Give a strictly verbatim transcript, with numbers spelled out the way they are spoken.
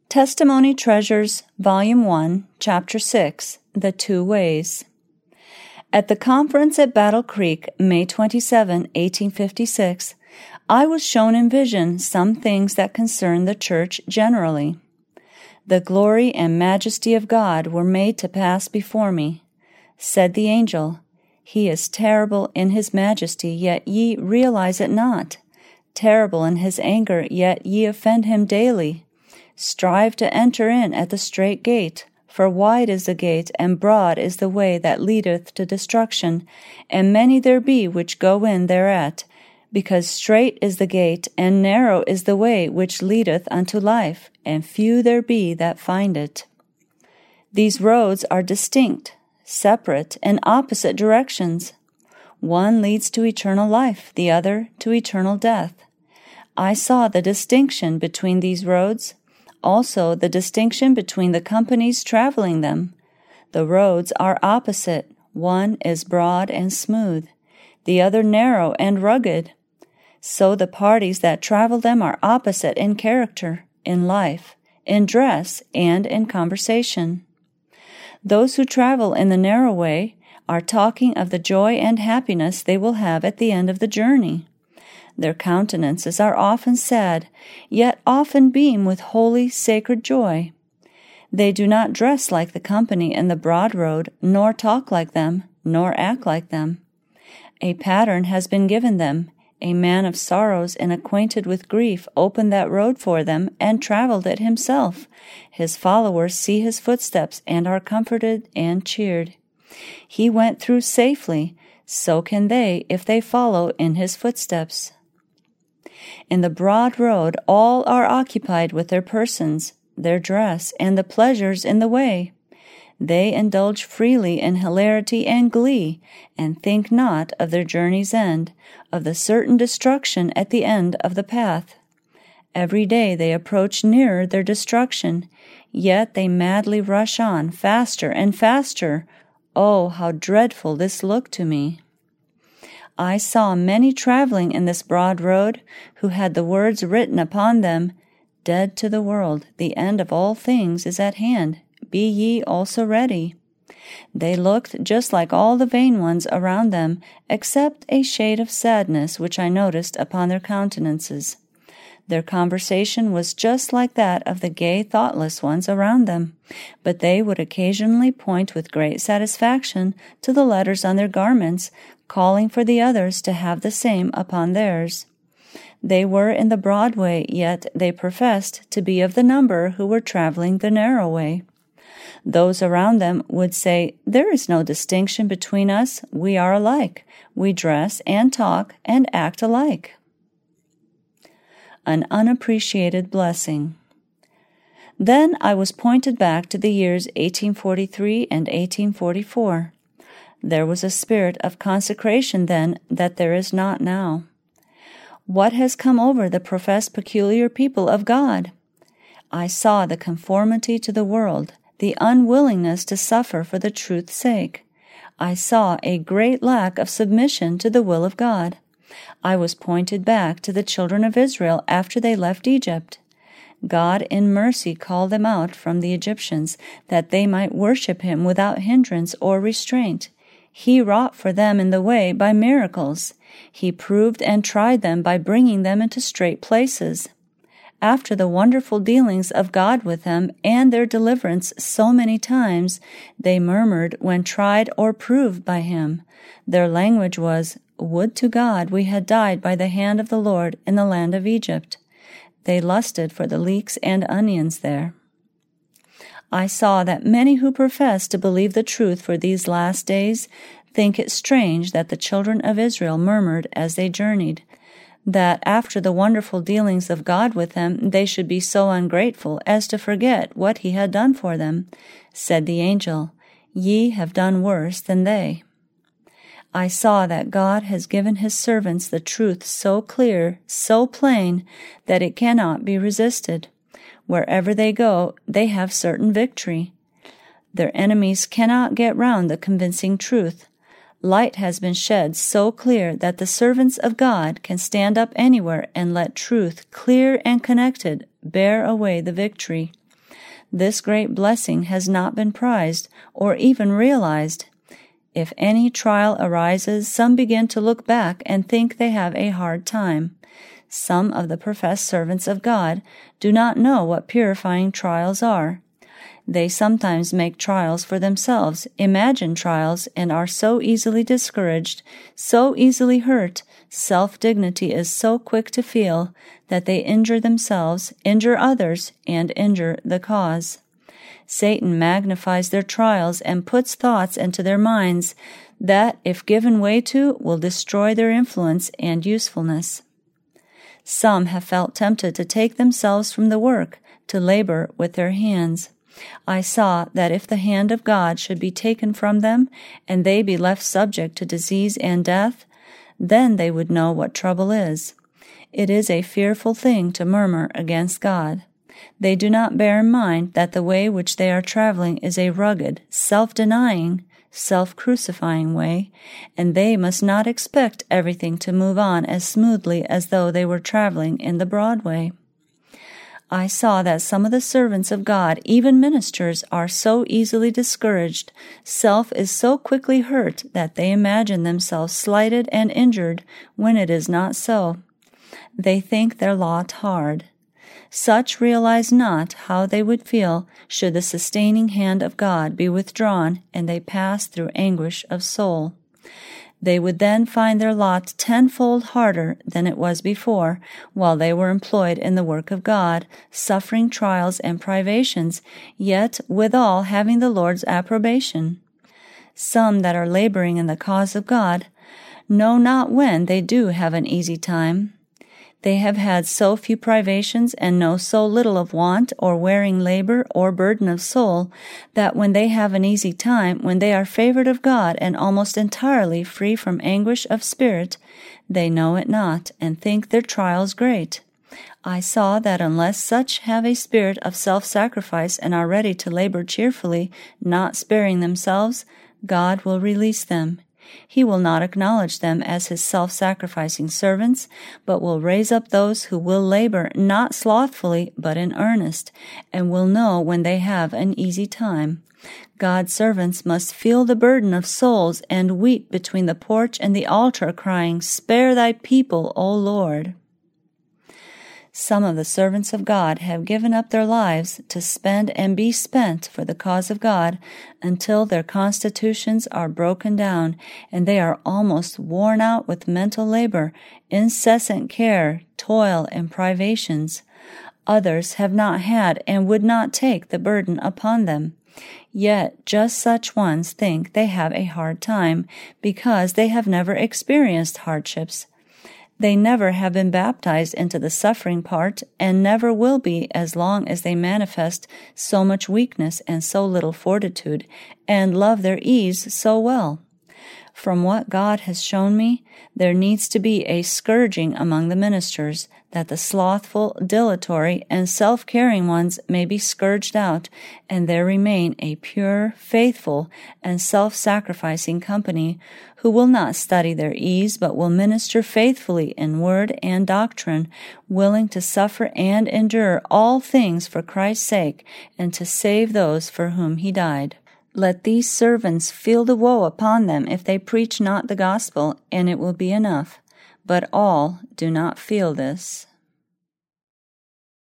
Testimony Treasures, Volume one, Chapter six, The Two Ways. At the conference at Battle Creek, May twenty-seventh, eighteen fifty-six, I was shown in vision some things that concern the church generally. The glory and majesty of God were made to pass before me. Said the angel, He is terrible in his majesty, yet ye realize it not. Terrible in his anger, yet ye offend him daily. Strive to enter in at the strait gate, for wide is the gate, and broad is the way that leadeth to destruction, and many there be which go in thereat, because strait is the gate, and narrow is the way which leadeth unto life, and few there be that find it. These roads are distinct, separate, and opposite directions. One leads to eternal life, the other to eternal death. I saw the distinction between these roads, also the distinction between the companies traveling them. The roads are opposite. One is broad and smooth, the other narrow and rugged. So the parties that travel them are opposite in character, in life, in dress, and in conversation. Those who travel in the narrow way are talking of the joy and happiness they will have at the end of the journey. Their countenances are often sad, yet often beam with holy, sacred joy. They do not dress like the company in the broad road, nor talk like them, nor act like them. A pattern has been given them. A man of sorrows and acquainted with grief opened that road for them and traveled it himself. His followers see his footsteps and are comforted and cheered. He went through safely, so can they if they follow in his footsteps. In the broad road all are occupied with their persons, their dress, and the pleasures in the way. They indulge freely in hilarity and glee, and think not of their journey's end, of the certain destruction at the end of the path. Every day they approach nearer their destruction, yet they madly rush on, faster and faster. Oh, how dreadful this looked to me! I saw many traveling in this broad road, who had the words written upon them, Dead to the world, the end of all things is at hand. Be ye also ready. They looked just like all the vain ones around them, except a shade of sadness which I noticed upon their countenances. Their conversation was just like that of the gay, thoughtless ones around them, but they would occasionally point with great satisfaction to the letters on their garments, calling for the others to have the same upon theirs. They were in the broad way, yet they professed to be of the number who were traveling the narrow way. Those around them would say, There is no distinction between us. We are alike. We dress and talk and act alike. An unappreciated blessing. Then I was pointed back to the years eighteen forty-three and eighteen forty-four. There was a spirit of consecration then that there is not now. What has come over the professed peculiar people of God? I saw the conformity to the world, the unwillingness to suffer for the truth's sake. I saw a great lack of submission to the will of God. I was pointed back to the children of Israel after they left Egypt. God in mercy called them out from the Egyptians, that they might worship him without hindrance or restraint. He wrought for them in the way by miracles. He proved and tried them by bringing them into straight places. After the wonderful dealings of God with them and their deliverance so many times, they murmured when tried or proved by him. Their language was, Would to God we had died by the hand of the Lord in the land of Egypt. They lusted for the leeks and onions there. I saw that many who profess to believe the truth for these last days think it strange that the children of Israel murmured as they journeyed, that after the wonderful dealings of God with them they should be so ungrateful as to forget what he had done for them. Said the angel, Ye have done worse than they. I saw that God has given his servants the truth so clear, so plain, that it cannot be resisted. Wherever they go, they have certain victory. Their enemies cannot get round the convincing truth. Light has been shed so clear that the servants of God can stand up anywhere and let truth, clear and connected, bear away the victory. this great blessing has not been prized or even realized. If any trial arises, some begin to look back and think they have a hard time. Some of the professed servants of God do not know what purifying trials are. They sometimes make trials for themselves, imagine trials, and are so easily discouraged, so easily hurt, self-dignity is so quick to feel, that they injure themselves, injure others, and injure the cause. Satan magnifies their trials and puts thoughts into their minds that, if given way to, will destroy their influence and usefulness. Some have felt tempted to take themselves from the work, to labor with their hands. I saw that if the hand of God should be taken from them, and they be left subject to disease and death, then they would know what trouble is. It is a fearful thing to murmur against God. They do not bear in mind that the way which they are traveling is a rugged, self-denying, self-crucifying way, and they must not expect everything to move on as smoothly as though they were traveling in the broad way. I saw that some of the servants of God, even ministers, are so easily discouraged, self is so quickly hurt, that they imagine themselves slighted and injured when it is not so. They think their lot hard. Such realize not how they would feel should the sustaining hand of God be withdrawn and they pass through anguish of soul. They would then find their lot tenfold harder than it was before, while they were employed in the work of God, suffering trials and privations, yet withal having the Lord's approbation. Some that are laboring in the cause of God know not when they do have an easy time. They have had so few privations and know so little of want or wearing labor or burden of soul, that when they have an easy time, when they are favored of God and almost entirely free from anguish of spirit, they know it not and think their trials great. I saw that unless such have a spirit of self-sacrifice and are ready to labor cheerfully, not sparing themselves, God will release them. He will not acknowledge them as his self-sacrificing servants, but will raise up those who will labor not slothfully, but in earnest, and will know when they have an easy time. God's servants must feel the burden of souls and weep between the porch and the altar, crying, "Spare thy people, O Lord." Some of the servants of God have given up their lives to spend and be spent for the cause of God until their constitutions are broken down and they are almost worn out with mental labor, incessant care, toil, and privations. Others have not had and would not take the burden upon them. Yet just such ones think they have a hard time because they have never experienced hardships. They never have been baptized into the suffering part, and never will be as long as they manifest so much weakness and so little fortitude, and love their ease so well. From what God has shown me, there needs to be a scourging among the ministers, that the slothful, dilatory, and self-caring ones may be scourged out, and there remain a pure, faithful, and self-sacrificing company, who will not study their ease, but will minister faithfully in word and doctrine, willing to suffer and endure all things for Christ's sake, and to save those for whom he died. Let these servants feel the woe upon them if they preach not the gospel, and it will be enough. But all do not feel this.